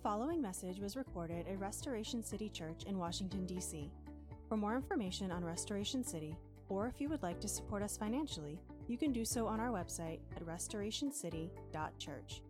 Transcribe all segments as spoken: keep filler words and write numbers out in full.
following message was recorded at Restoration City Church in Washington, D C. For more information on Restoration City, or if you would like to support us financially, you can do so on our website at restoration city dot church.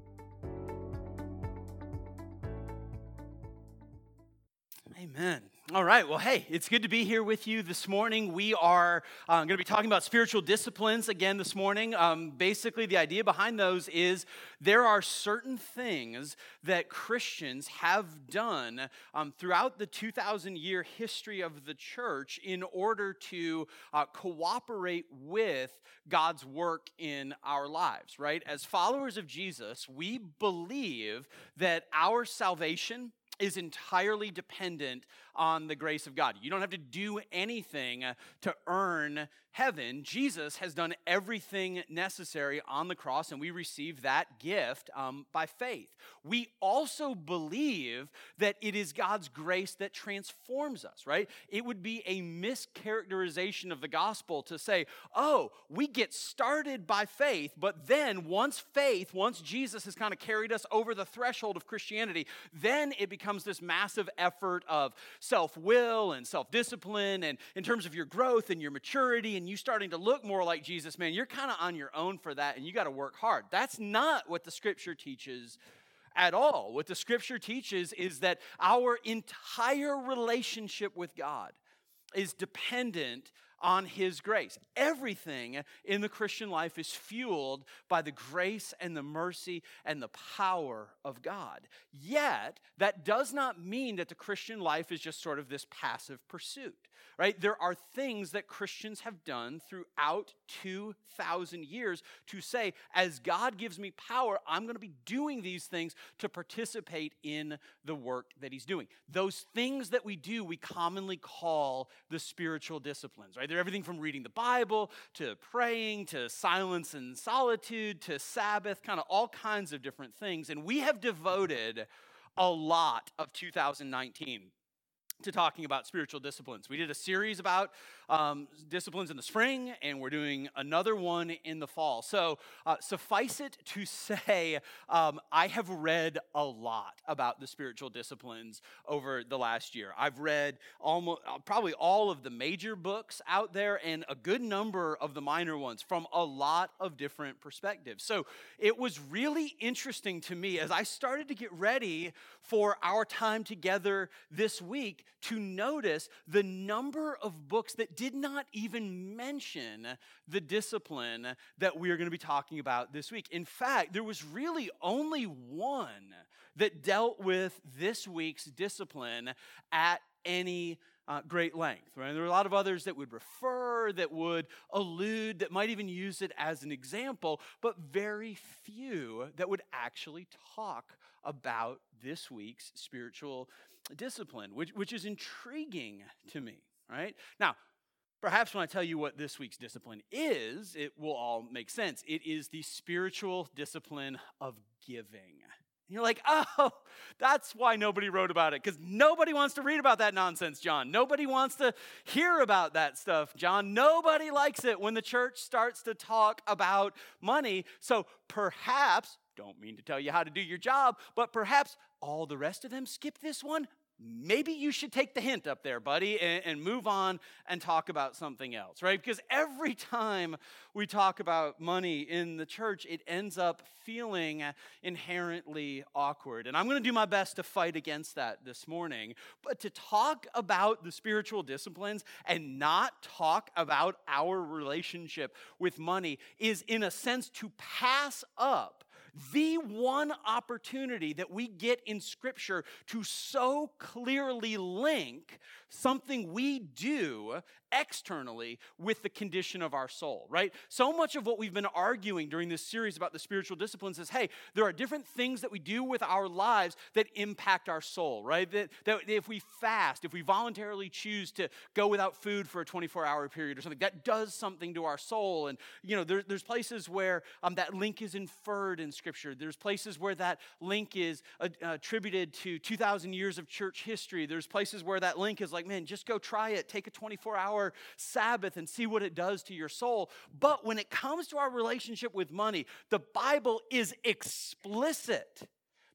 Amen. All right. Well, hey, it's good to be here with you this morning. We are uh, going to be talking about spiritual disciplines again this morning. Um, basically, the idea behind those is there are certain things that Christians have done um, throughout the two thousand year history of the church in order to uh, cooperate with God's work in our lives, right? As followers of Jesus, we believe that our salvation is entirely dependent on the grace of God. You don't have to do anything to earn heaven. Jesus has done everything necessary on the cross, and we receive that gift um, by faith. We also believe that it is God's grace that transforms us, right? It would be a mischaracterization of the gospel to say, oh, we get started by faith, but then once faith, once Jesus has kind of carried us over the threshold of Christianity, then it becomes this massive effort of self-will and self-discipline, and in terms of your growth and your maturity and you starting to look more like Jesus, man, you're kind of on your own for that, and you got to work hard. That's not what the Scripture teaches at all. What the Scripture teaches is that our entire relationship with God is dependent on His grace. Everything in the Christian life is fueled by the grace and the mercy and the power of God. Yet, that does not mean that the Christian life is just sort of this passive pursuit, right? There are things that Christians have done throughout two thousand years to say, as God gives me power, I'm going to be doing these things to participate in the work that He's doing. Those things that we do, we commonly call the spiritual disciplines, right? They're everything from reading the Bible to praying to silence and solitude to Sabbath, kind of all kinds of different things. And we have devoted a lot of two thousand nineteen to talking about spiritual disciplines. We did a series about um, disciplines in the spring, and we're doing another one in the fall. So uh, suffice it to say, um, I have read a lot about the spiritual disciplines over the last year. I've read almost probably all of the major books out there and a good number of the minor ones from a lot of different perspectives. So it was really interesting to me as I started to get ready for our time together this week to notice the number of books that did not even mention the discipline that we are going to be talking about this week. In fact, there was really only one that dealt with this week's discipline at any uh, great length. Right? There were a lot of others that would refer, that would allude, that might even use it as an example, but very few that would actually talk about this week's spiritual discipline, which, which is intriguing to me, right? Now, perhaps when I tell you what this week's discipline is, it will all make sense. It is the spiritual discipline of giving. And you're like, oh, that's why nobody wrote about it, because nobody wants to read about that nonsense, John. Nobody wants to hear about that stuff, John. Nobody likes it when the church starts to talk about money. So perhaps, don't mean to tell you how to do your job, but perhaps all the rest of them skip this one. Maybe you should take the hint up there, buddy, and, and move on and talk about something else, right? Because every time we talk about money in the church, it ends up feeling inherently awkward. And I'm going to do my best to fight against that this morning. But to talk about the spiritual disciplines and not talk about our relationship with money is, in a sense, to pass up the one opportunity that we get in Scripture to so clearly link something we do externally with the condition of our soul, right? So much of what we've been arguing during this series about the spiritual disciplines is, hey, there are different things that we do with our lives that impact our soul, right? That, that if we fast, if we voluntarily choose to go without food for a twenty-four hour period or something, that does something to our soul. And, you know, there, there's places where um, that link is inferred in Scripture. There's places where that link is uh, attributed to two thousand years of church history. There's places where that link is like, man, just go try it. Take a twenty-four hour Sabbath and see what it does to your soul. But when it comes to our relationship with money, the Bible is explicit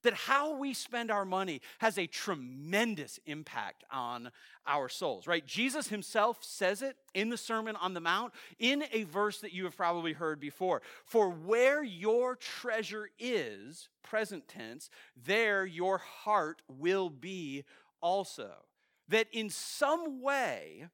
that how we spend our money has a tremendous impact on our souls, right? Jesus himself says it in the Sermon on the Mount in a verse that you have probably heard before. For where your treasure is, present tense, there your heart will be also. That in some way,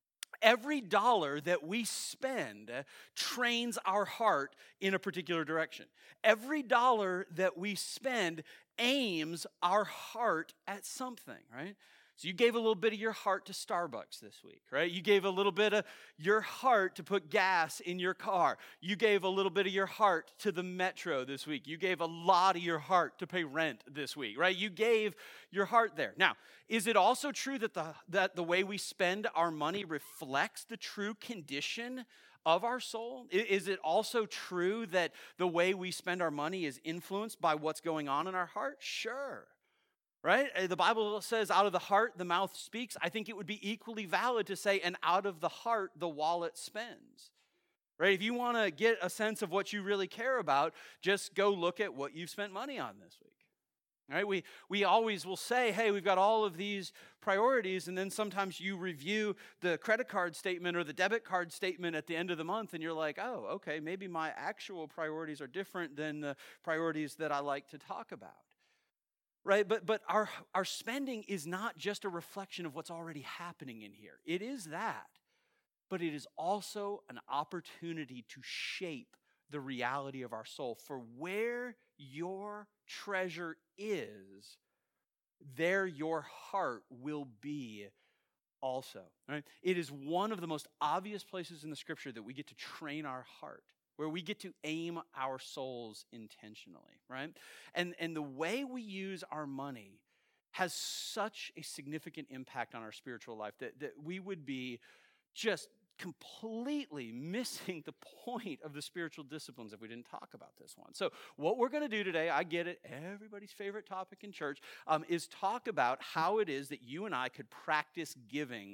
every dollar that we spend trains our heart in a particular direction. Every dollar that we spend aims our heart at something, right? So you gave a little bit of your heart to Starbucks this week, right? You gave a little bit of your heart to put gas in your car. You gave a little bit of your heart to the metro this week. You gave a lot of your heart to pay rent this week, right? You gave your heart there. Now, is it also true that the, that the way we spend our money reflects the true condition of our soul? Is it also true that the way we spend our money is influenced by what's going on in our heart? Sure. Right? The Bible says out of the heart, the mouth speaks. I think it would be equally valid to say, and out of the heart, the wallet spends. Right? If you want to get a sense of what you really care about, just go look at what you've spent money on this week. Right? We, we always will say, hey, we've got all of these priorities, and then sometimes you review the credit card statement or the debit card statement at the end of the month, and you're like, oh, okay, maybe my actual priorities are different than the priorities that I like to talk about. Right, but but our, our spending is not just a reflection of what's already happening in here. It is that, but it is also an opportunity to shape the reality of our soul. For where your treasure is, there your heart will be also. Right? It is one of the most obvious places in the Scripture that we get to train our heart, where we get to aim our souls intentionally, right? And, and the way we use our money has such a significant impact on our spiritual life that, that we would be just completely missing the point of the spiritual disciplines if we didn't talk about this one. So what we're going to do today, I get it, everybody's favorite topic in church, um, is talk about how it is that you and I could practice giving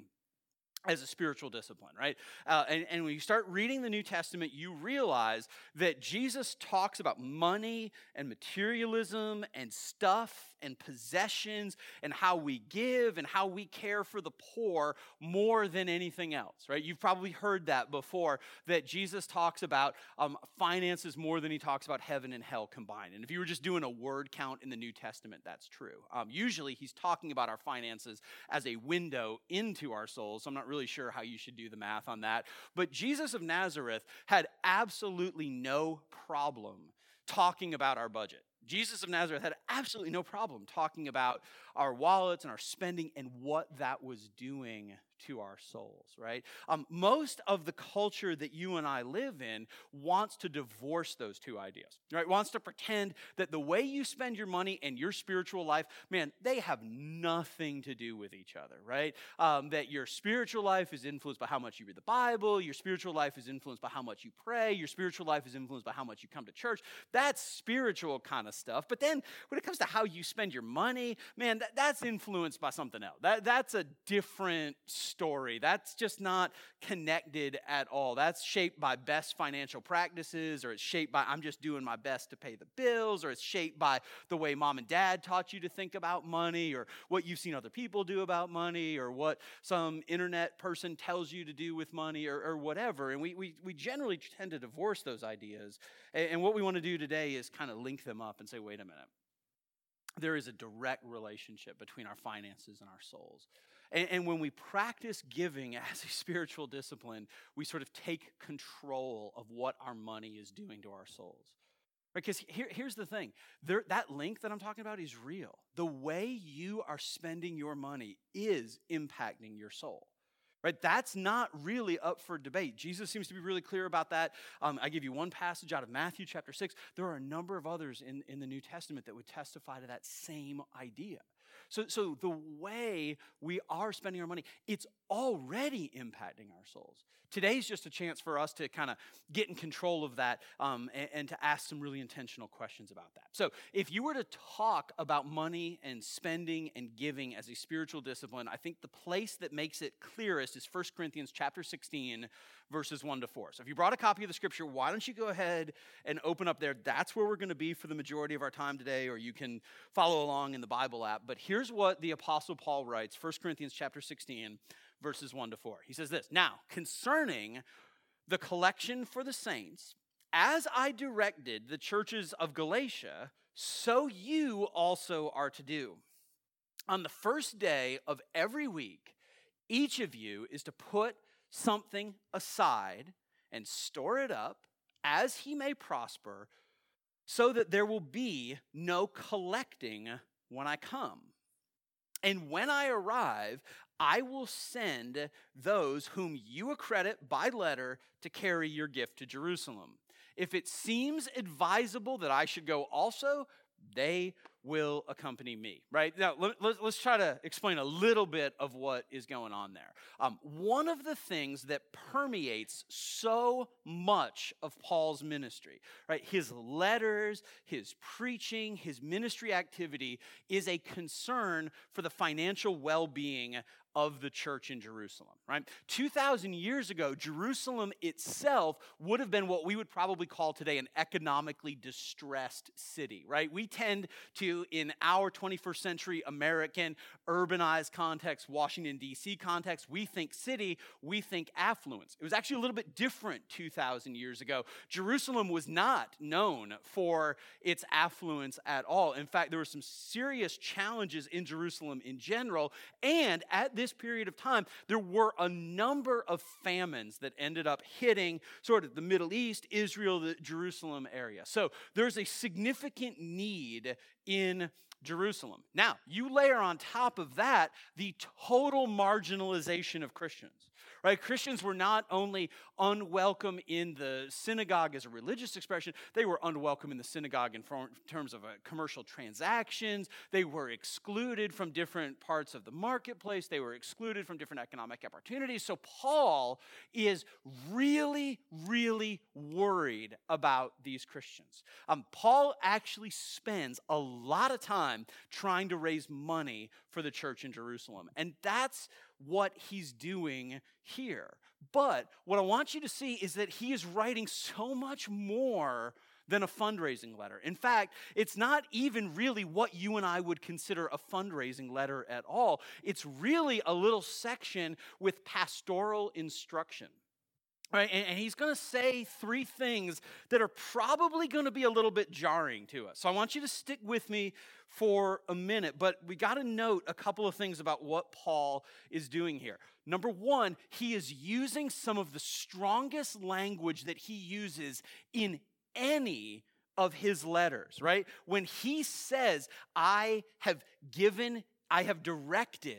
as a spiritual discipline, right? Uh, and, and when you start reading the New Testament, you realize that Jesus talks about money and materialism and stuff and possessions and how we give and how we care for the poor more than anything else, right? You've probably heard that before, that Jesus talks about um, finances more than he talks about heaven and hell combined. And if you were just doing a word count in the New Testament, that's true. Um, usually he's talking about our finances as a window into our souls. So I'm not really really sure how you should do the math on that. But Jesus of Nazareth had absolutely no problem talking about our budget. Jesus of Nazareth had absolutely no problem talking about our wallets and our spending and what that was doing to our souls, right? Um, most of the culture that you and I live in wants to divorce those two ideas, right? Wants to pretend that the way you spend your money and your spiritual life, man, they have nothing to do with each other, right? Um, that your spiritual life is influenced by how much you read the Bible, your spiritual life is influenced by how much you pray, your spiritual life is influenced by how much you come to church. That's spiritual kind of stuff. But then when it comes to how you spend your money, man, that, that's influenced by something else. That, that's a different story. That's just not connected at all. That's shaped by best financial practices, or it's shaped by I'm just doing my best to pay the bills, or it's shaped by the way mom and dad taught you to think about money, or what you've seen other people do about money, or what some internet person tells you to do with money, or, or whatever. And we, we, we generally tend to divorce those ideas. And, and what we want to do today is kind of link them up and say, wait a minute. There is a direct relationship between our finances and our souls. And, and when we practice giving as a spiritual discipline, we sort of take control of what our money is doing to our souls. Because here, here's the thing. There, that link that I'm talking about is real. The way you are spending your money is impacting your soul. Right? That's not really up for debate. Jesus seems to be really clear about that. Um, I give you one passage out of Matthew chapter six. There are a number of others in, in the New Testament that would testify to that same idea. So, so the way we are spending our money, it's already impacting our souls. Today's just a chance for us to kind of get in control of that um, and, and to ask some really intentional questions about that. So if you were to talk about money and spending and giving as a spiritual discipline, I think the place that makes it clearest is First Corinthians chapter sixteen, verses one to four. So if you brought a copy of the scripture, why don't you go ahead and open up there? That's where we're going to be for the majority of our time today, or you can follow along in the Bible app. But here's what the Apostle Paul writes, First Corinthians chapter sixteen, verses one to four. He says this, "Now, concerning the collection for the saints, as I directed the churches of Galatia, so you also are to do. On the first day of every week, each of you is to put something aside and store it up as he may prosper, so that there will be no collecting when I come. And when I arrive, I will send those whom you accredit by letter to carry your gift to Jerusalem. If it seems advisable that I should go also, they will accompany me." Right? Now, let, let, let's try to explain a little bit of what is going on there. Um, one of the things that permeates so much of Paul's ministry, right, his letters, his preaching, his ministry activity, is a concern for the financial well-being of the church in Jerusalem, right? two thousand years ago, Jerusalem itself would have been what we would probably call today an economically distressed city, right? We tend to, in our twenty-first century American urbanized context, Washington, D C context, we think city, we think affluence. It was actually a little bit different two thousand years ago. Jerusalem was not known for its affluence at all. In fact, there were some serious challenges in Jerusalem in general, and at this period of time, there were a number of famines that ended up hitting sort of the Middle East, Israel, the Jerusalem area. So there's a significant need in Jerusalem. Now, you layer on top of that the total marginalization of Christians. Right? Christians were not only unwelcome in the synagogue as a religious expression, they were unwelcome in the synagogue in terms of uh, commercial transactions. They were excluded from different parts of the marketplace. They were excluded from different economic opportunities. So Paul is really, really worried about these Christians. Um, Paul actually spends a lot of time trying to raise money for the church in Jerusalem. And that's what he's doing here. But what I want you to see is that he is writing so much more than a fundraising letter. In fact, it's not even really what you and I would consider a fundraising letter at all. It's really a little section with pastoral instruction. Right, and, and he's going to say three things that are probably going to be a little bit jarring to us. So I want you to stick with me for a minute, but we got to note a couple of things about what Paul is doing here. Number one, he is using some of the strongest language that he uses in any of his letters, right? When he says, I have given, I have directed,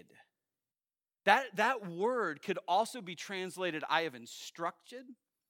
That, that word could also be translated, I have instructed,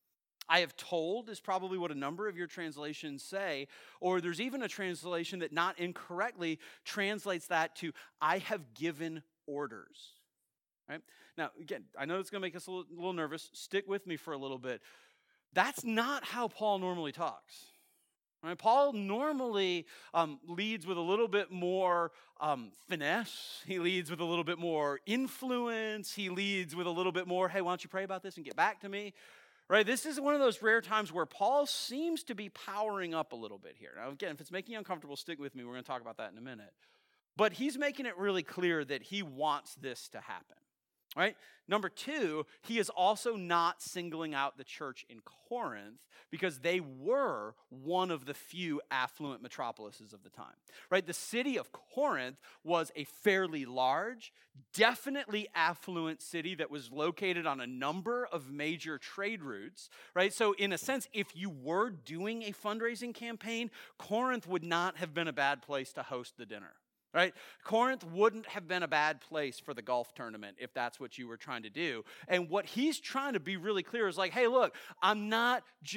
I have told is probably what a number of your translations say, or there's even a translation that not incorrectly translates that to, I have given orders. Right? Now, again, I know it's going to make us a little, a little nervous. Stick with me for a little bit. That's not how Paul normally talks. Right? Paul normally um, leads with a little bit more um, finesse. He leads with a little bit more influence. He leads with a little bit more, hey, why don't you pray about this and get back to me? Right? This is one of those rare times where Paul seems to be powering up a little bit here. Now, again, if it's making you uncomfortable, stick with me. We're going to talk about that in a minute. But he's making it really clear that he wants this to happen. Right? Number two, he is also not singling out the church in Corinth because they were one of the few affluent metropolises of the time. Right? The city of Corinth was a fairly large, definitely affluent city that was located on a number of major trade routes. Right? So in a sense, if you were doing a fundraising campaign, Corinth would not have been a bad place to host the dinner. Right? Corinth wouldn't have been a bad place for the golf tournament if that's what you were trying to do. And what he's trying to be really clear is like, hey, look, I'm not just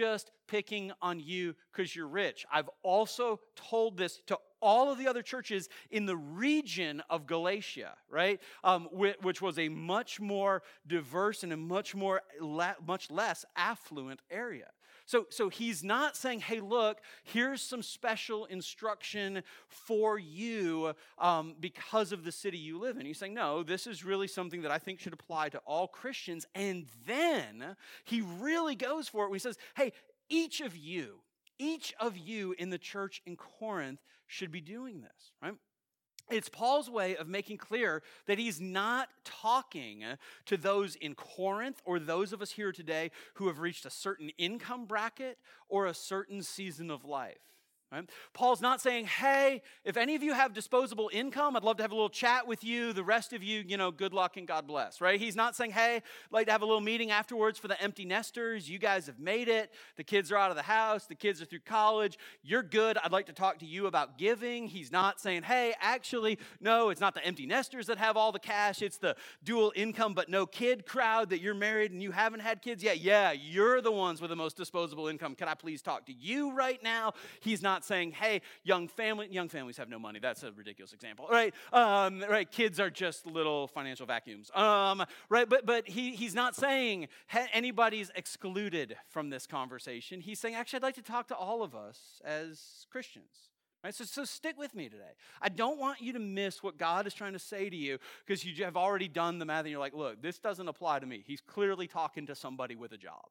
picking on you because you're rich. I've also told this to all of the other churches in the region of Galatia, right? Um, which was a much more diverse and a much more, much less affluent area. So, so he's not saying, hey, look, here's some special instruction for you um, because of the city you live in. He's saying, no, this is really something that I think should apply to all Christians. And then he really goes for it when he says, hey, each of you, each of you in the church in Corinth should be doing this, right? It's Paul's way of making clear that he's not talking to those in Corinth or those of us here today who have reached a certain income bracket or a certain season of life. Right? Paul's not saying, hey, if any of you have disposable income, I'd love to have a little chat with you. The rest of you, you know, good luck and God bless, right? He's not saying, hey, I'd like to have a little meeting afterwards for the empty nesters. You guys have made it. The kids are out of the house. The kids are through college. You're good. I'd like to talk to you about giving. He's not saying, hey, actually, no, it's not the empty nesters that have all the cash. It's the dual income but no kid crowd that you're married and you haven't had kids yet. Yeah, you're the ones with the most disposable income. Can I please talk to you right now? He's not saying, hey, young family, young families have no money. That's a ridiculous example, right? Um, right, kids are just little financial vacuums, um, right? But but he he's not saying hey, anybody's excluded from this conversation. He's saying, actually, I'd like to talk to all of us as Christians. Right, so, so stick with me today. I don't want you to miss what God is trying to say to you because you have already done the math and you're like, look, this doesn't apply to me. He's clearly talking to somebody with a job.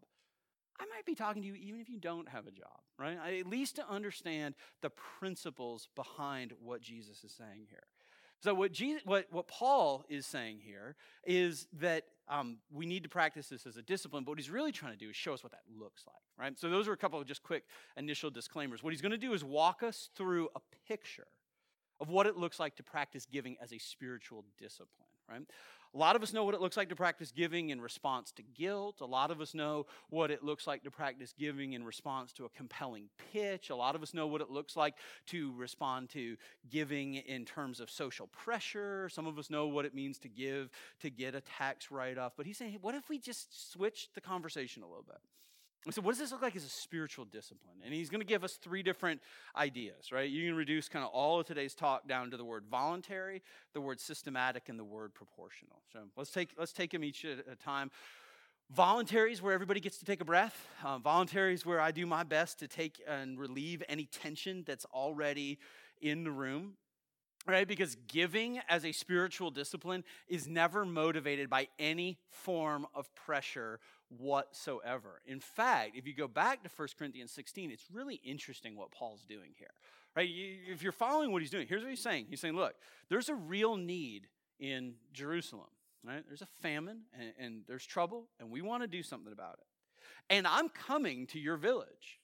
I might be talking to you even if you don't have a job, right? I, at least to understand the principles behind what Jesus is saying here. So what Jesus, what, what Paul is saying here is that um, we need to practice this as a discipline, but what he's really trying to do is show us what that looks like, right? So those are a couple of just quick initial disclaimers. What he's going to do is walk us through a picture of what it looks like to practice giving as a spiritual discipline, right? A lot of us know what it looks like to practice giving in response to guilt. A lot of us know what it looks like to practice giving in response to a compelling pitch. A lot of us know what it looks like to respond to giving in terms of social pressure. Some of us know what it means to give to get a tax write-off. But he's saying, hey, what if we just switch the conversation a little bit? So what does this look like as a spiritual discipline? And he's going to give us three different ideas, right? You can reduce kind of all of today's talk down to the word voluntary, the word systematic, and the word proportional. So let's take let's take them each at a time. Voluntary is where everybody gets to take a breath. Uh, voluntary is where I do my best to take and relieve any tension that's already in the room. Right? Because giving as a spiritual discipline is never motivated by any form of pressure whatsoever. In fact, if you go back to First Corinthians sixteen, it's really interesting what Paul's doing here. Right? You, if you're following what he's doing, here's what he's saying. He's saying, look, there's a real need in Jerusalem. Right? There's a famine and, and there's trouble, and we want to do something about it. And I'm coming to your village.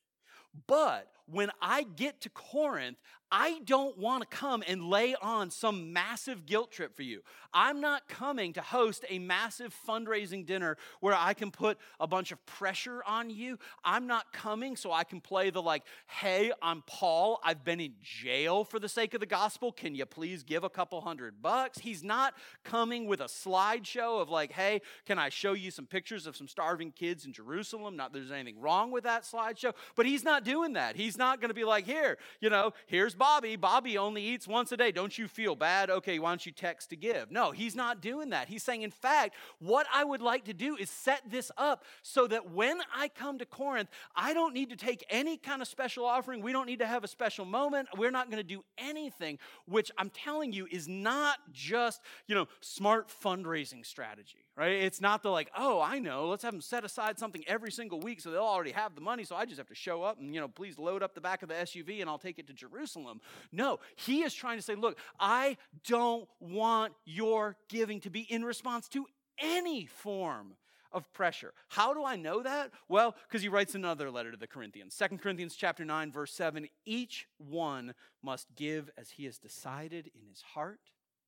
But when I get to Corinth, I don't want to come and lay on some massive guilt trip for you. I'm not coming to host a massive fundraising dinner where I can put a bunch of pressure on you. I'm not coming so I can play the like, hey, I'm Paul. I've been in jail for the sake of the gospel. Can you please give a couple hundred bucks? He's not coming with a slideshow of like, hey, can I show you some pictures of some starving kids in Jerusalem? Not that there's anything wrong with that slideshow, but he's not doing that. He's not going to be like, here, you know, here's Bobby. Bobby only eats once a day. Don't you feel bad? Okay, why don't you text to give? No, he's not doing that. He's saying, in fact, what I would like to do is set this up so that when I come to Corinth, I don't need to take any kind of special offering. We don't need to have a special moment. We're not going to do anything, which I'm telling you is not just, you know, smart fundraising strategy, right? It's not the like, oh, I know, let's have them set aside something every single week so they'll already have the money, so I just have to show up and, you know, please load up the back of the S U V and I'll take it to Jerusalem. No, he is trying to say, look, I don't want your giving to be in response to any form of pressure. How do I know that? Well, because he writes another letter to the Corinthians. Second Corinthians chapter nine, verse seven, each one must give as he has decided in his heart,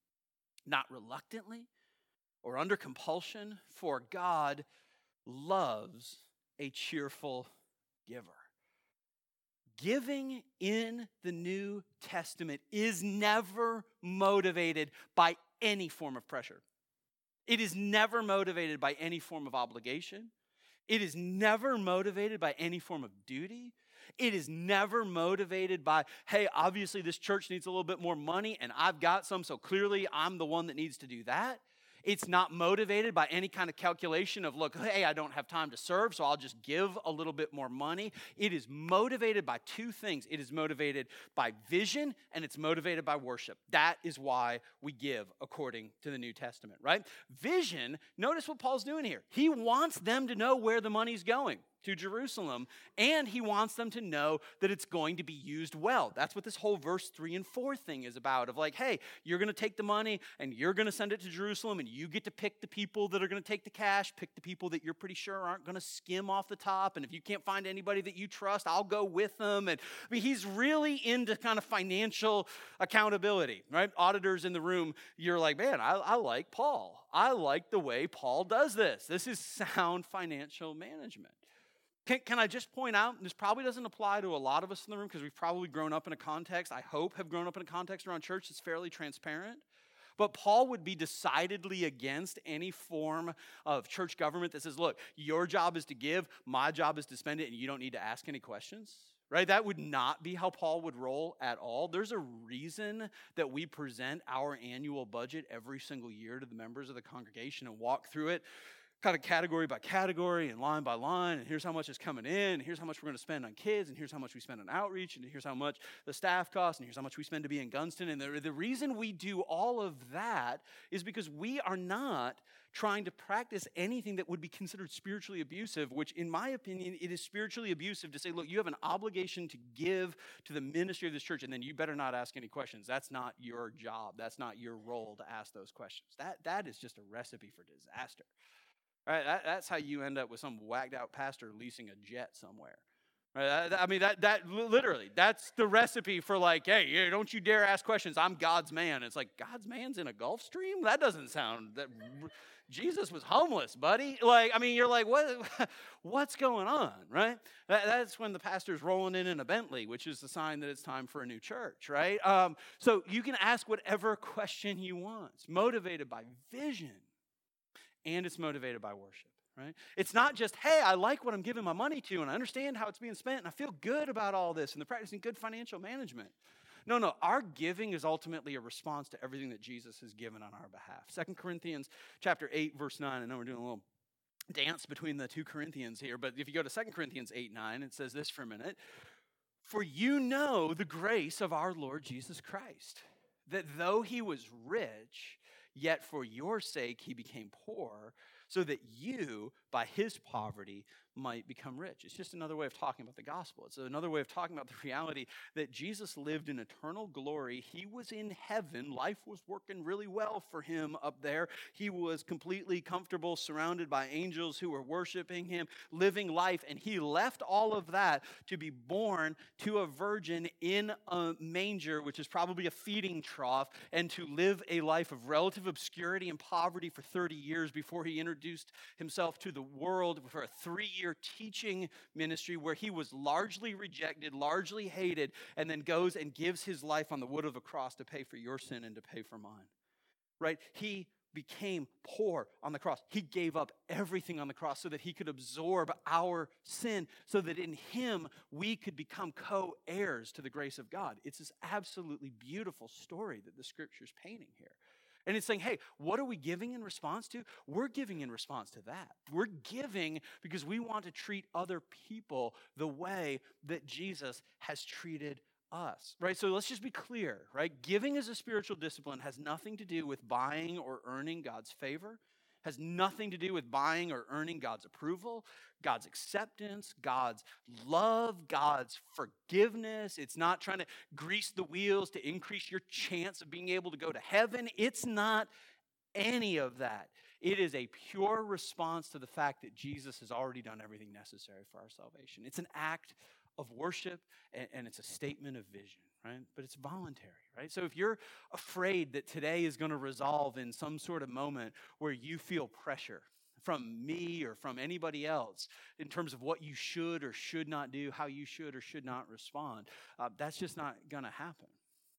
not reluctantly or under compulsion, for God loves a cheerful giver. Giving in the New Testament is never motivated by any form of pressure. It is never motivated by any form of obligation. It is never motivated by any form of duty. It is never motivated by, hey, obviously this church needs a little bit more money and I've got some, so clearly I'm the one that needs to do that. It's not motivated by any kind of calculation of, look, hey, I don't have time to serve, so I'll just give a little bit more money. It is motivated by two things. It is motivated by vision, and it's motivated by worship. That is why we give according to the New Testament, right? Vision, notice what Paul's doing here. He wants them to know where the money's going, to Jerusalem, and he wants them to know that it's going to be used well. That's what this whole verse three and four thing is about, of like, hey, you're going to take the money and you're going to send it to Jerusalem, and you get to pick the people that are going to take the cash, pick the people that you're pretty sure aren't going to skim off the top, and if you can't find anybody that you trust, I'll go with them. And I mean, he's really into kind of financial accountability, right? Auditors in the room, you're like, man, I, I like Paul. I like the way Paul does this. This is sound financial management. Can, can I just point out, this probably doesn't apply to a lot of us in the room because we've probably grown up in a context, I hope have grown up in a context around church that's fairly transparent. But Paul would be decidedly against any form of church government that says, look, your job is to give, my job is to spend it, and you don't need to ask any questions. Right? That would not be how Paul would roll at all. There's a reason that we present our annual budget every single year to the members of the congregation and walk through it kind of category by category and line by line, and here's how much is coming in, and here's how much we're going to spend on kids, and here's how much we spend on outreach, and here's how much the staff costs, and here's how much we spend to be in Gunston. And the, the reason we do all of that is because we are not trying to practice anything that would be considered spiritually abusive, which in my opinion, it is spiritually abusive to say, look, you have an obligation to give to the ministry of this church, and then you better not ask any questions. That's not your job. That's not your role to ask those questions. That, that is just a recipe for disaster. Right, that, that's how you end up with some whacked out pastor leasing a jet somewhere. Right, I mean, that that literally, that's the recipe for like, hey, don't you dare ask questions. I'm God's man. It's like, God's man's in a Gulfstream? That doesn't sound, that Jesus was homeless, buddy. Like, I mean, you're like, what? What's going on, right? That, that's when the pastor's rolling in in a Bentley, which is the sign that it's time for a new church, right? Um, so you can ask whatever question you want. It's motivated by vision. And it's motivated by worship, right? It's not just, hey, I like what I'm giving my money to, and I understand how it's being spent, and I feel good about all this, and they're practicing good financial management. No, no, our giving is ultimately a response to everything that Jesus has given on our behalf. Second Corinthians chapter eight, verse nine, I know we're doing a little dance between the two Corinthians here, but if you go to Second Corinthians eight, nine, it says this for a minute. For you know the grace of our Lord Jesus Christ, that though he was rich, yet for your sake he became poor, so that you, by his poverty, might become rich. It's just another way of talking about the gospel. It's another way of talking about the reality that Jesus lived in eternal glory. He was in heaven. Life was working really well for him up there. He was completely comfortable, surrounded by angels who were worshiping him, living life, and he left all of that to be born to a virgin in a manger, which is probably a feeding trough, and to live a life of relative obscurity and poverty for thirty years before he introduced himself to the world for a three-year teaching ministry where he was largely rejected, largely hated, and then goes and gives his life on the wood of a cross to pay for your sin and to pay for mine. Right? He became poor on the cross. He gave up everything on the cross so that he could absorb our sin, so that in him we could become co-heirs to the grace of God. It's this absolutely beautiful story that the scripture's painting here. And it's saying, hey, what are we giving in response to? We're giving in response to that. We're giving because we want to treat other people the way that Jesus has treated us, right? So let's just be clear, right? Giving as a spiritual discipline has nothing to do with buying or earning God's favor, has nothing to do with buying or earning God's approval, God's acceptance, God's love, God's forgiveness. It's not trying to grease the wheels to increase your chance of being able to go to heaven. It's not any of that. It is a pure response to the fact that Jesus has already done everything necessary for our salvation. It's an act of worship, and, and it's a statement of vision, right? But it's voluntary, right? So if you're afraid that today is going to resolve in some sort of moment where you feel pressure from me or from anybody else in terms of what you should or should not do, how you should or should not respond, uh, that's just not going to happen.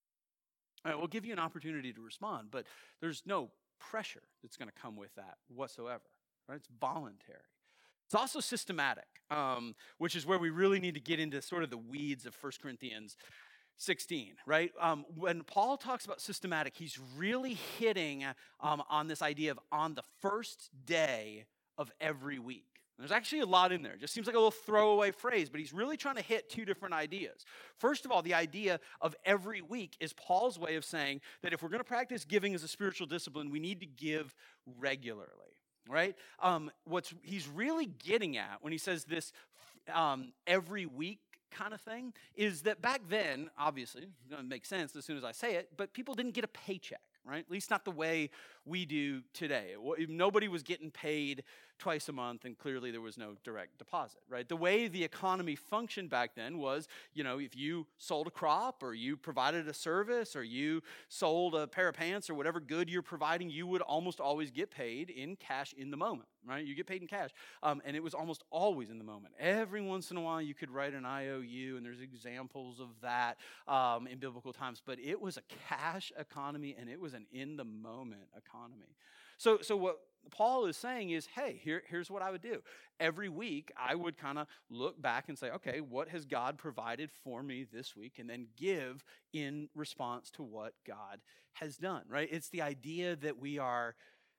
All right, we'll give you an opportunity to respond, but there's no pressure that's going to come with that whatsoever, right? It's voluntary. It's also systematic, um, which is where we really need to get into sort of the weeds of First Corinthians sixteen, right? Um, when Paul talks about systematic, he's really hitting um, on this idea of on the first day of every week. There's actually a lot in there. It just seems like a little throwaway phrase, but he's really trying to hit two different ideas. First of all, the idea of every week is Paul's way of saying that if we're going to practice giving as a spiritual discipline, we need to give regularly, right? Um, what's he's really getting at when he says this um, every week kind of thing is that back then, obviously, it's going to make sense as soon as I say it, but people didn't get a paycheck, right? At least not the way we do today. Nobody was getting paid twice a month, and clearly there was no direct deposit, right? The way the economy functioned back then was, you know, if you sold a crop or you provided a service or you sold a pair of pants or whatever good you're providing, you would almost always get paid in cash in the moment, right? You get paid in cash, um, and it was almost always in the moment. Every once in a while you could write an I O U, and there's examples of that um, in biblical times, but it was a cash economy, and it was an in-the-moment economy. So, so what Paul is saying is, hey, here, here's what I would do. Every week, I would kind of look back and say, okay, what has God provided for me this week? And then give in response to what God has done, right? It's the idea that we are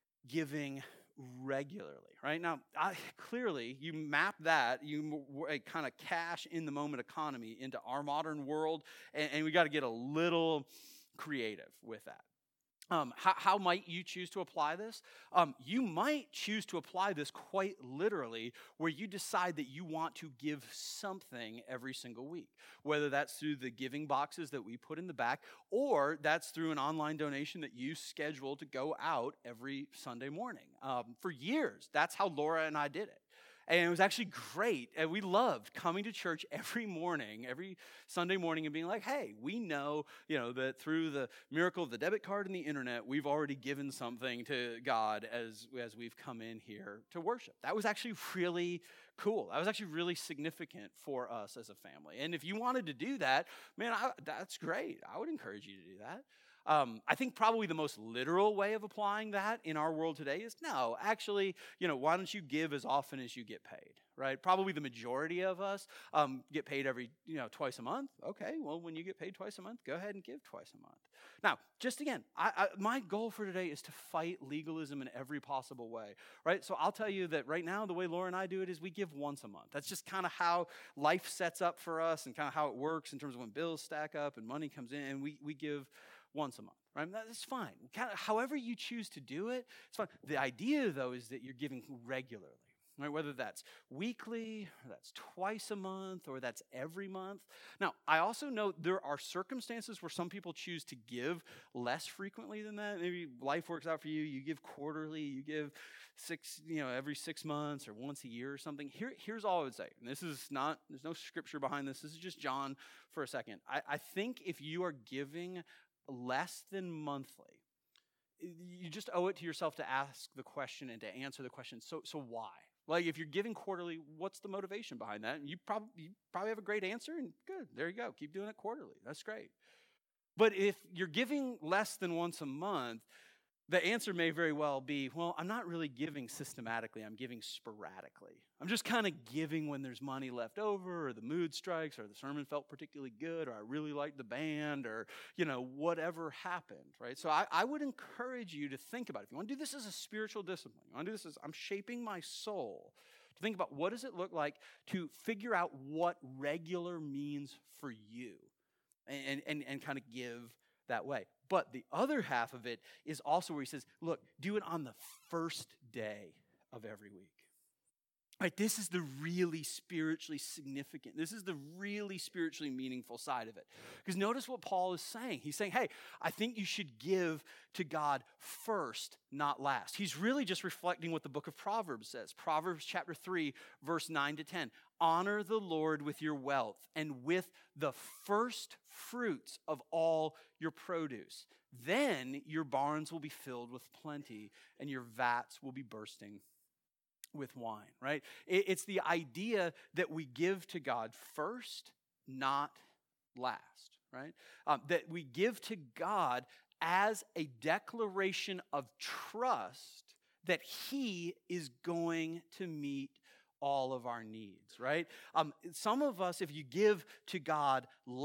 giving regularly, right? Now, I, clearly, you map that, you a kind of cash in the moment economy into our modern world, and, and we got to get a little creative with that. Um, how, how might you choose to apply this? Um, you might choose to apply this quite literally, where you decide that you want to give something every single week, whether that's through the giving boxes that we put in the back, or that's through an online donation that you schedule to go out every Sunday morning. Um, for years, that's how Laura and I did it. And it was actually great. And we loved coming to church every morning, every Sunday morning, and being like, hey, we know, you know, that through the miracle of the debit card and the internet, we've already given something to God as, as we've come in here to worship. That was actually really cool. That was actually really significant for us as a family. And if you wanted to do that, man, I, that's great. I would encourage you to do that. Um, I think probably the most literal way of applying that in our world today is no, actually, you know, why don't you give as often as you get paid, right? Probably the majority of us um, get paid every, you know, twice a month. Okay, well, when you get paid twice a month, go ahead and give twice a month. Now, just again, I, I, my goal for today is to fight legalism in every possible way, right? So I'll tell you that right now, the way Laura and I do it is we give once a month. That's just kind of how life sets up for us and kind of how it works in terms of when bills stack up and money comes in, and we, we give once a month, right? That's fine. Kind of, however you choose to do it, it's fine. The idea, though, is that you're giving regularly, right? Whether that's weekly, or that's twice a month, or that's every month. Now, I also know there are circumstances where some people choose to give less frequently than that. Maybe life works out for you. You give quarterly. You give six, you know, every six months or once a year or something. Here, here's all I would say. And this is not, there's no scripture behind this. This is just John for a second. I, I think if you are giving less than monthly, you just owe it to yourself to ask the question and to answer the question. So, so why? Like, if you're giving quarterly, what's the motivation behind that? And you probably you probably have a great answer, and good, there you go. Keep doing it quarterly. That's great. But if you're giving less than once a month, the answer may very well be, well, I'm not really giving systematically. I'm giving sporadically. I'm just kind of giving when there's money left over, or the mood strikes, or the sermon felt particularly good, or I really liked the band, or, you know, whatever happened, right? So I, I would encourage you to think about it. If you want to do this as a spiritual discipline, you want to do this as I'm shaping my soul, to think about what does it look like to figure out what regular means for you, and, and, and kind of give that way. But the other half of it is also where he says, look, do it on the first day of every week. Right, this is the really spiritually significant. This is the really spiritually meaningful side of it. Because notice what Paul is saying. He's saying, hey, I think you should give to God first, not last. He's really just reflecting what the book of Proverbs says. Proverbs chapter three, verse nine to ten. Honor the Lord with your wealth and with the first fruits of all your produce. Then your barns will be filled with plenty, and your vats will be bursting with wine, right? It's the idea that we give to God first, not last, right? Um, that we give to God as a declaration of trust that He is going to meet all of our needs, right? Um, some of us, if you give to God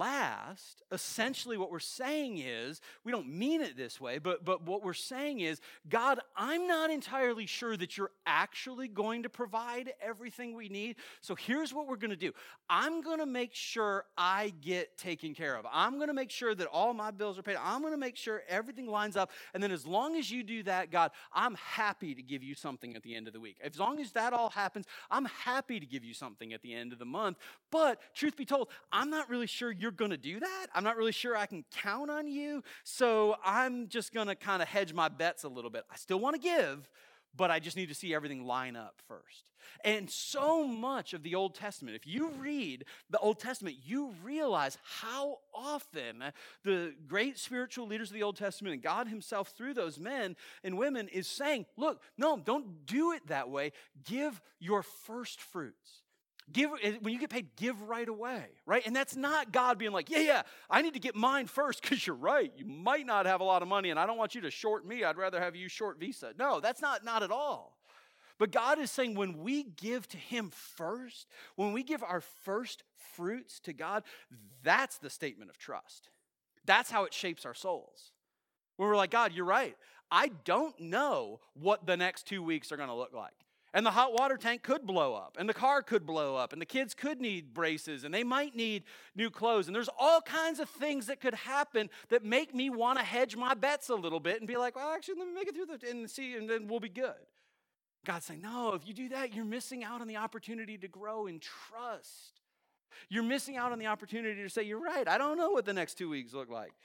last, essentially what we're saying is, we don't mean it this way, but, but what we're saying is, God, I'm not entirely sure that you're actually going to provide everything we need, so here's what we're going to do. I'm going to make sure I get taken care of. I'm going to make sure that all my bills are paid. I'm going to make sure everything lines up, and then as long as you do that, God, I'm happy to give you something at the end of the week. As long as that all happens, I'm happy to give you something at the end of the month. But truth be told, I'm not really sure you're going to do that. I'm not really sure I can count on you. So I'm just going to kind of hedge my bets a little bit. I still want to give, but I just need to see everything line up first. And so much of the Old Testament, if you read the Old Testament, you realize how often the great spiritual leaders of the Old Testament and God himself through those men and women is saying, look, no, don't do it that way. Give your first fruits. Give, when you get paid, give right away, right? And that's not God being like, yeah, yeah, I need to get mine first because you're right. You might not have a lot of money and I don't want you to short me. I'd rather have you short Visa. No, that's not, not at all. But God is saying when we give to him first, when we give our first fruits to God, that's the statement of trust. That's how it shapes our souls. When we're like, God, you're right. I don't know what the next two weeks are going to look like. And the hot water tank could blow up, and the car could blow up, and the kids could need braces, and they might need new clothes. And there's all kinds of things that could happen that make me want to hedge my bets a little bit and be like, well, actually, let me make it through the and see, and then we'll be good. God's saying, no, if you do that, you're missing out on the opportunity to grow in trust. You're missing out on the opportunity to say, you're right, I don't know what the next two weeks look like.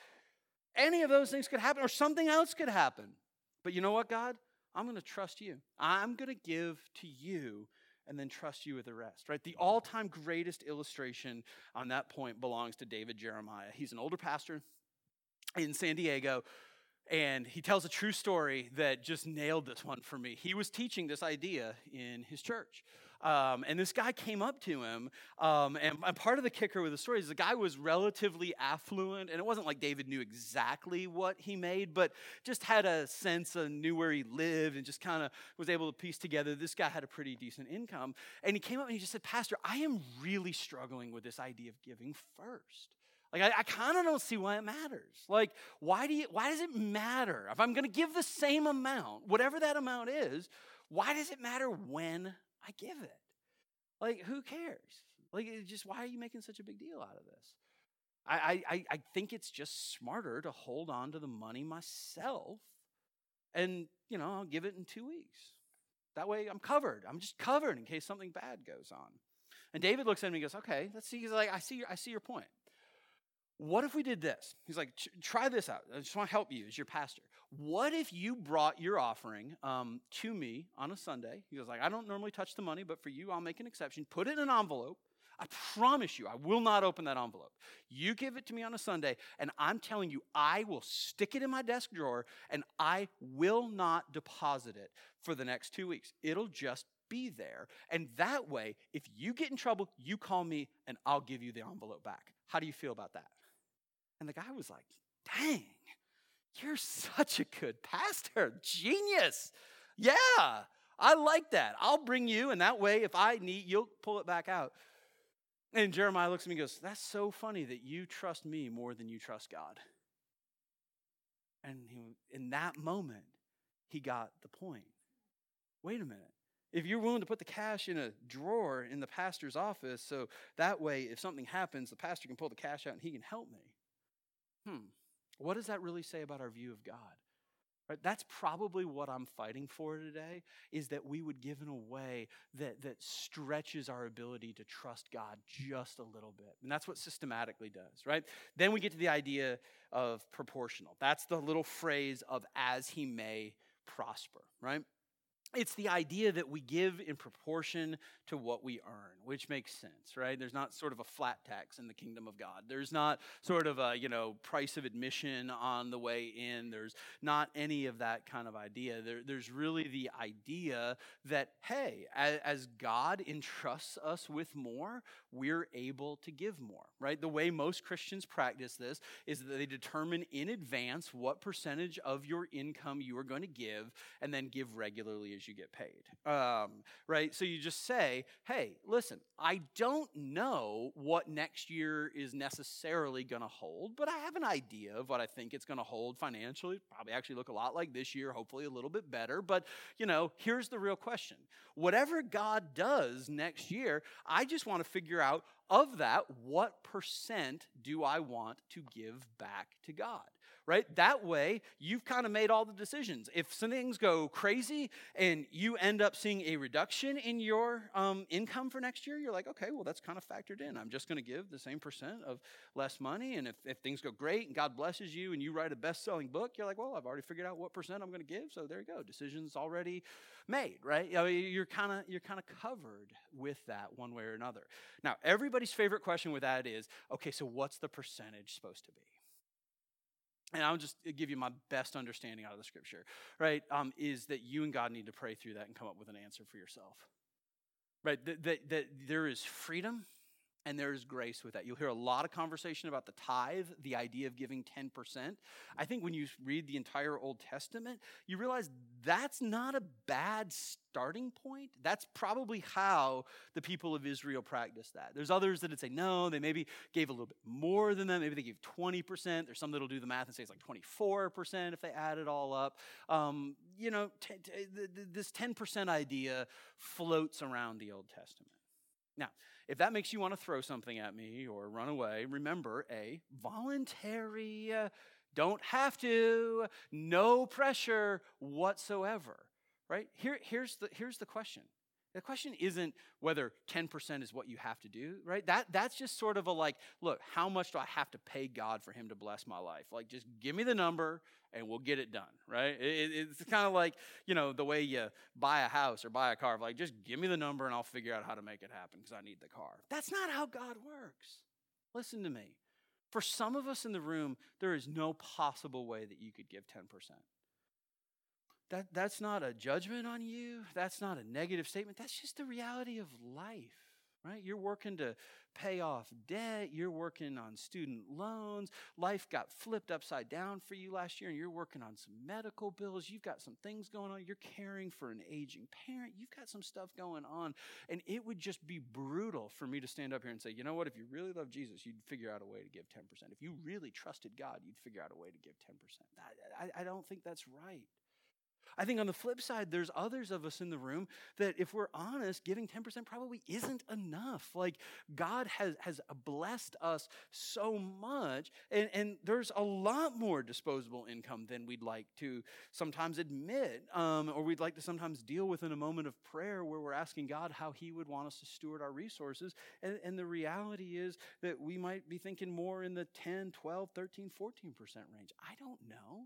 Any of those things could happen, or something else could happen. But you know what, God? I'm going to trust you. I'm going to give to you and then trust you with the rest, right? The all-time greatest illustration on that point belongs to David Jeremiah. He's an older pastor in San Diego, and he tells a true story that just nailed this one for me. He was teaching this idea in his church. Um, and this guy came up to him, um, and, and part of the kicker with the story is the guy was relatively affluent, and it wasn't like David knew exactly what he made, but just had a sense and knew where he lived and just kind of was able to piece together this guy had a pretty decent income. And he came up and he just said, Pastor, I am really struggling with this idea of giving first. Like, I, I kind of don't see why it matters. Like, why do you, why does it matter? If I'm going to give the same amount, whatever that amount is, why does it matter when I give it? Like, who cares? Like, it just, why are you making such a big deal out of this? I, I, I think it's just smarter to hold on to the money myself and, you know, I'll give it in two weeks. That way I'm covered. I'm just covered in case something bad goes on. And David looks at me and goes, okay, let's see. He's like, I see your, I see your point. What if we did this? He's like, try this out. I just want to help you as your pastor. What if you brought your offering um, to me on a Sunday? He goes like, I don't normally touch the money, but for you, I'll make an exception. Put it in an envelope. I promise you, I will not open that envelope. You give it to me on a Sunday, and I'm telling you, I will stick it in my desk drawer, and I will not deposit it for the next two weeks. It'll just be there. And that way, if you get in trouble, you call me, and I'll give you the envelope back. How do you feel about that? And the guy was like, dang, you're such a good pastor. Genius. Yeah, I like that. I'll bring you, and that way, if I need, you'll pull it back out. And Jeremiah looks at me and goes, that's so funny that you trust me more than you trust God. And he, in that moment, he got the point. Wait a minute. If you're willing to put the cash in a drawer in the pastor's office, so that way, if something happens, the pastor can pull the cash out and he can help me. Hmm, what does that really say about our view of God? Right? That's probably what I'm fighting for today, is that we would give in a way that, that stretches our ability to trust God just a little bit. And that's what systematically does, right? Then we get to the idea of proportional. That's the little phrase of as he may prosper, right? It's the idea that we give in proportion to what we earn, which makes sense, right? There's not sort of a flat tax in the kingdom of God. There's not sort of a, you know, price of admission on the way in. There's not any of that kind of idea. There, there's really the idea that, hey, as, as God entrusts us with more, we're able to give more, right? The way most Christians practice this is that they determine in advance what percentage of your income you are going to give and then give regularly as you get paid, um, right? So you just say, hey, listen, I don't know what next year is necessarily going to hold, but I have an idea of what I think it's going to hold financially. Probably actually look a lot like this year, hopefully a little bit better. But, you know, here's the real question. Whatever God does next year, I just want to figure out of that, what percent do I want to give back to God, right? That way, you've kind of made all the decisions. If some things go crazy and you end up seeing a reduction in your um, income for next year, you're like, okay, well, that's kind of factored in. I'm just going to give the same percent of less money. And if, if things go great and God blesses you and you write a best-selling book, you're like, well, I've already figured out what percent I'm going to give. So there you go. Decision's already made, right? You know, you're kind of you're kind of covered with that one way or another. Now, everybody's favorite question with that is, okay, so what's the percentage supposed to be? And I'll just give you my best understanding out of the scripture, right, um, is that you and God need to pray through that and come up with an answer for yourself, right? That, that, that there is freedom and there is grace with that. You'll hear a lot of conversation about the tithe, the idea of giving ten percent. I think when you read the entire Old Testament, you realize that's not a bad starting point. That's probably how the people of Israel practiced that. There's others that would say, no, they maybe gave a little bit more than that. Maybe they gave twenty percent. There's some that'll do the math and say it's like twenty-four percent if they add it all up. Um, you know, t- t- th- th- this ten percent idea floats around the Old Testament. Now, if that makes you want to throw something at me or run away, remember, A, voluntary, uh, don't have to, no pressure whatsoever, right? Here, here's the, here's the question. The question isn't whether ten percent is what you have to do, right? That, that's just sort of a like, look, how much do I have to pay God for him to bless my life? Like, just give me the number and we'll get it done, right? It, it's kind of like, you know, the way you buy a house or buy a car. Like, just give me the number and I'll figure out how to make it happen because I need the car. That's not how God works. Listen to me. For some of us in the room, there is no possible way that you could give ten percent. That, that's not a judgment on you. That's not a negative statement. That's just the reality of life, right? You're working to pay off debt. You're working on student loans. Life got flipped upside down for you last year, and you're working on some medical bills. You've got some things going on. You're caring for an aging parent. You've got some stuff going on, and it would just be brutal for me to stand up here and say, you know what? If you really love Jesus, you'd figure out a way to give ten percent. If you really trusted God, you'd figure out a way to give ten percent. I, I, I don't think that's right. I think on the flip side, there's others of us in the room that if we're honest, giving ten percent probably isn't enough. Like God has, has blessed us so much, and, and there's a lot more disposable income than we'd like to sometimes admit, um, or we'd like to sometimes deal with in a moment of prayer where we're asking God how he would want us to steward our resources. And, and the reality is that we might be thinking more in the ten, twelve, thirteen, fourteen percent range. I don't know.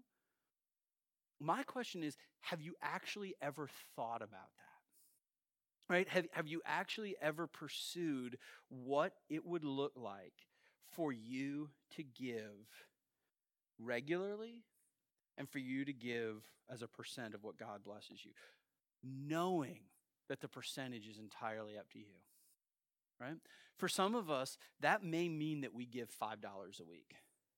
My question is, have you actually ever thought about that? Right? Have, have you actually ever pursued what it would look like for you to give regularly and for you to give as a percent of what God blesses you, knowing that the percentage is entirely up to you, right? For some of us, that may mean that we give five dollars a week.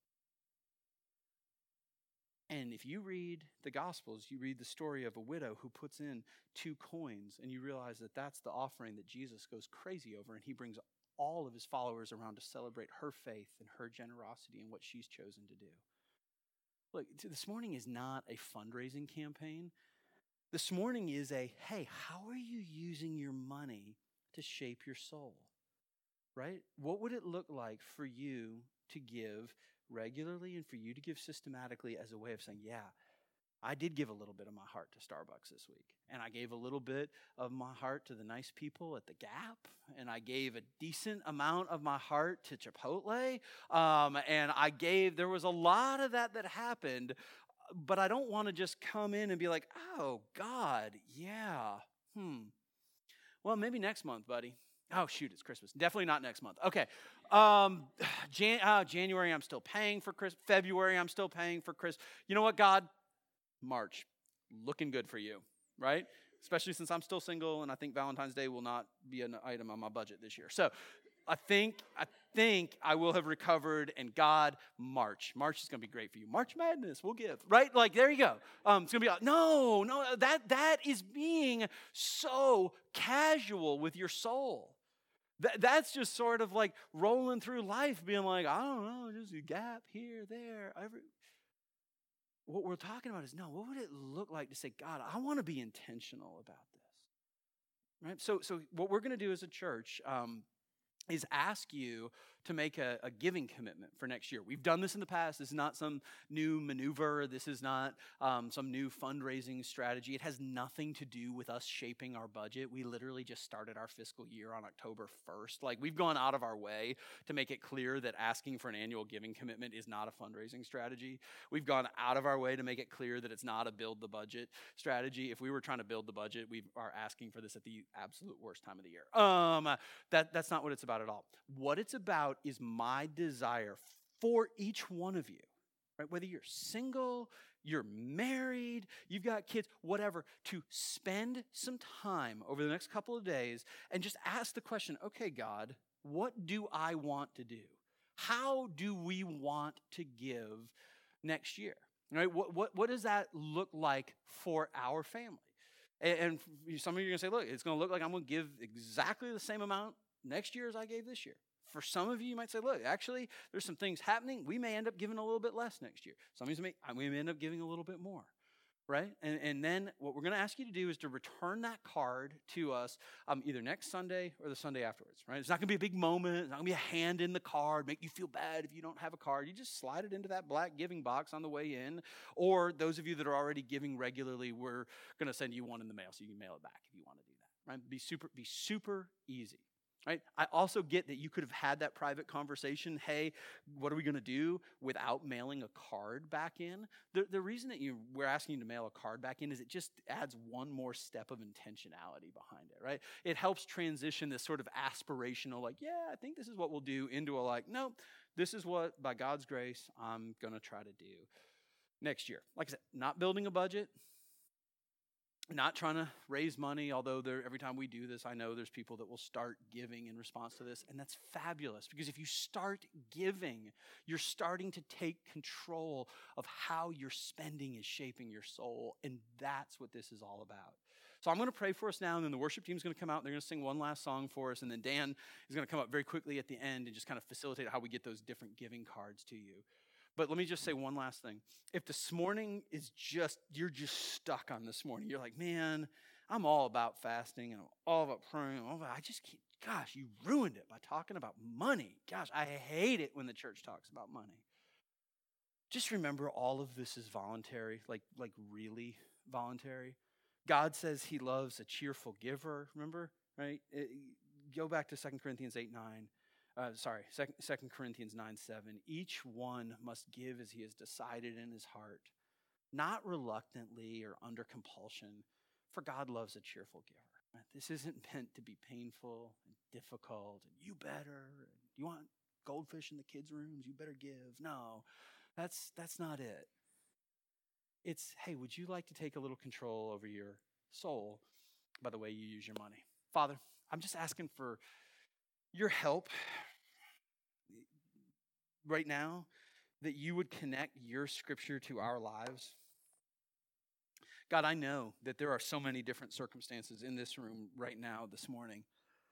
And if you read the Gospels, you read the story of a widow who puts in two coins, and you realize that that's the offering that Jesus goes crazy over, and he brings all of his followers around to celebrate her faith and her generosity and what she's chosen to do. Look, this morning is not a fundraising campaign. This morning is a, hey, how are you using your money to shape your soul, right? What would it look like for you to give regularly and for you to give systematically as a way of saying, yeah, I did give a little bit of my heart to Starbucks this week. And I gave a little bit of my heart to the nice people at the Gap. And I gave a decent amount of my heart to Chipotle. Um, and I gave, there was a lot of that that happened. But I don't want to just come in and be like, oh, God, yeah, hmm. Well, maybe next month, buddy. Oh, shoot, it's Christmas. Definitely not next month. Okay. Um, Jan- uh, January, I'm still paying for Christmas. February, I'm still paying for Christmas. You know what, God? March, looking good for you, right? Especially since I'm still single, and I think Valentine's Day will not be an item on my budget this year. So I think, I think I will have recovered, and God, March. March is going to be great for you. March Madness, we'll give, right? Like, there you go. Um, it's going to be, like, no, no, that that is being so casual with your soul. That, that's just sort of like rolling through life, being like, I don't know, just a gap here, there, every. What we're talking about is, no, what would it look like to say, God, I want to be intentional about this, right? So, so what we're going to do as a church, um, is ask you to make a, a giving commitment for next year. We've done this in the past. This is not some new maneuver. This is not um, some new fundraising strategy. It has nothing to do with us shaping our budget. We literally just started our fiscal year on October first. Like, we've gone out of our way to make it clear that asking for an annual giving commitment is not a fundraising strategy. We've gone out of our way to make it clear that it's not a build the budget strategy. If we were trying to build the budget, we are asking for this at the absolute worst time of the year. Um, that, that's not what it's about at all. What it's about is my desire for each one of you, right? Whether you're single, you're married, you've got kids, whatever, to spend some time over the next couple of days and just ask the question, okay, God, what do I want to do? How do we want to give next year? Right? What, what, what does that look like for our family? And, and some of you are going to say, look, it's going to look like I'm going to give exactly the same amount next year as I gave this year. For some of you, you might say, look, actually, there's some things happening. We may end up giving a little bit less next year. Some of you may, we may end up giving a little bit more, right? And, and then what we're going to ask you to do is to return that card to us um, either next Sunday or the Sunday afterwards, right? It's not going to be a big moment. It's not going to be a hand in the card, make you feel bad if you don't have a card. You just slide it into that black giving box on the way in. Or those of you that are already giving regularly, we're going to send you one in the mail so you can mail it back if you want to do that, right? Be super, be super easy. Right? I also get that you could have had that private conversation, hey, what are we going to do without mailing a card back in? The, the reason that you, we're asking you to mail a card back in is it just adds one more step of intentionality behind it, right? It helps transition this sort of aspirational, like, yeah, I think this is what we'll do, into a like, no, this is what, by God's grace, I'm going to try to do next year. Like I said, not building a budget, not trying to raise money, although there, every time we do this, I know there's people that will start giving in response to this, and that's fabulous, because if you start giving, you're starting to take control of how your spending is shaping your soul, and that's what this is all about. So I'm going to pray for us now, and then the worship team is going to come out, and they're going to sing one last song for us, and then Dan is going to come up very quickly at the end and just kind of facilitate how we get those different giving cards to you. But let me just say one last thing. If this morning is just, you're just stuck on this morning, you're like, man, I'm all about fasting and I'm all about praying. All about, I just keep, gosh, you ruined it by talking about money. Gosh, I hate it when the church talks about money. Just remember, all of this is voluntary, like, like really voluntary. God says he loves a cheerful giver, remember, right? It, go back to Second Corinthians eight nine. Uh, sorry, Second Corinthians nine seven. Each one must give as he has decided in his heart, not reluctantly or under compulsion, for God loves a cheerful giver. Right? This isn't meant to be painful and difficult, and you better, and you want goldfish in the kids' rooms, you better give. No, that's that's not it. It's, hey, would you like to take a little control over your soul by the way you use your money? Father, I'm just asking for your help right now, that you would connect your scripture to our lives. God, I know that there are so many different circumstances in this room right now, this morning.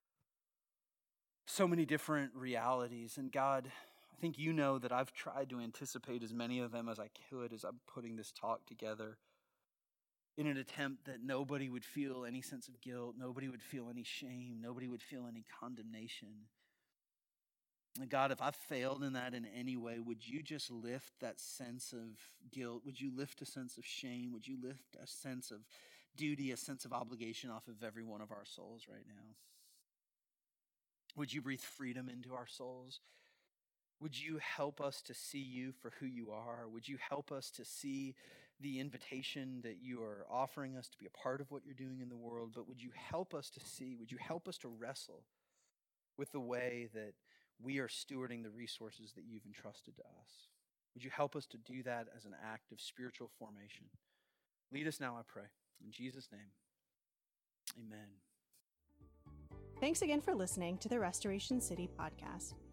So many different realities. And God, I think you know that I've tried to anticipate as many of them as I could as I'm putting this talk together, in an attempt that nobody would feel any sense of guilt, nobody would feel any shame, nobody would feel any condemnation. And God, if I've failed in that in any way, would you just lift that sense of guilt? Would you lift a sense of shame? Would you lift a sense of duty, a sense of obligation off of every one of our souls right now? Would you breathe freedom into our souls? Would you help us to see you for who you are? Would you help us to see the invitation that you are offering us to be a part of what you're doing in the world? But would you help us to see, would you help us to wrestle with the way that we are stewarding the resources that you've entrusted to us? Would you help us to do that as an act of spiritual formation? Lead us now, I pray. In Jesus' name, amen. Thanks again for listening to the Restoration City podcast.